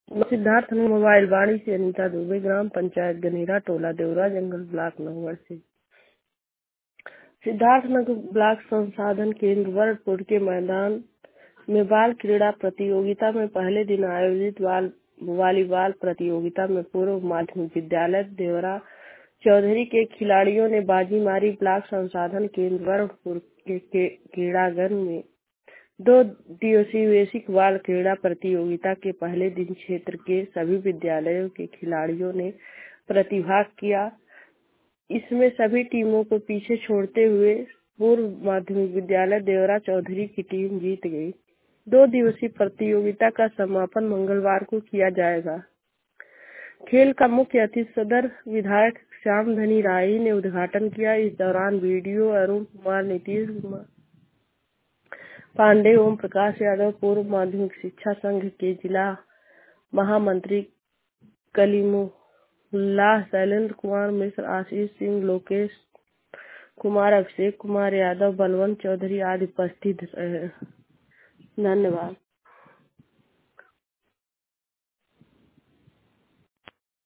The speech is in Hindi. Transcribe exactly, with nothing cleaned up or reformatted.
सिद्धार्थ ने मोबाइल वाणी से अनीता दुबे, ग्राम पंचायत गनेरा, टोला देवरा, जंगल ब्लॉक नौगढ़ से। सिद्धार्थनगर ब्लॉक संसाधन केंद्र वरदपुर के मैदान में बाल क्रीड़ा प्रतियोगिता में पहले दिन आयोजित बाल वॉलीबॉल प्रतियोगिता में पूर्व माध्यमिक विद्यालय देवरा चौधरी के खिलाड़ियों ने बाजी मारी। ब्लॉक संसाधन केंद्र वरदपुर के क्रीड़ांगन में दो दिवसीय वैश्विक बाल क्रीड़ा प्रतियोगिता के पहले दिन क्षेत्र के सभी विद्यालयों के खिलाड़ियों ने प्रतिभाग किया। इसमें सभी टीमों को पीछे छोड़ते हुए पूर्व माध्यमिक विद्यालय देवरा चौधरी की टीम जीत गई। दो दिवसीय प्रतियोगिता का समापन मंगलवार को किया जाएगा। खेल का मुख्य अतिथि सदर विधायक श्याम धनी राय ने उद्घाटन किया। इस दौरान वीडियो अरुण कुमार, नीतीश कुमार पांडे, ओम प्रकाश यादव, पूर्व माध्यमिक शिक्षा संघ के जिला महामंत्री कलीमुल्लाह, शैलेंद्र कुमार मिश्र, आशीष सिंह, लोकेश कुमार, अभिषेक कुमार यादव, बलवंत चौधरी आदि उपस्थित रहे। धन्यवाद।